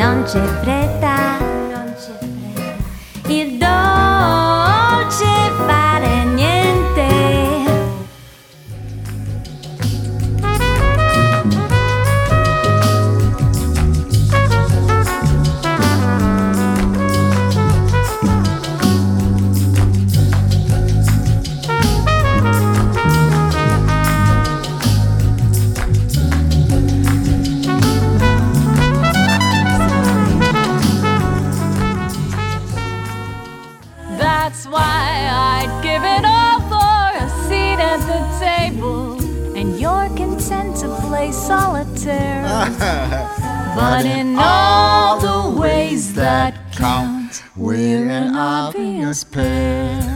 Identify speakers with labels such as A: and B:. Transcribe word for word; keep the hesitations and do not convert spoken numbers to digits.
A: non c'è fretta, non c'è fretta. Il dolce fare niente.
B: That's why I'd give it all for a seat at the table, and you're content to play solitaire. But in all the ways that count, we're an obvious pair.